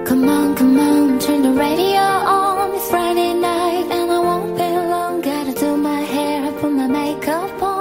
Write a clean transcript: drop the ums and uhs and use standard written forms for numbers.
Come on, turn the radio on. It's Friday night and I won't be long. Gotta do my hair, put my makeup on.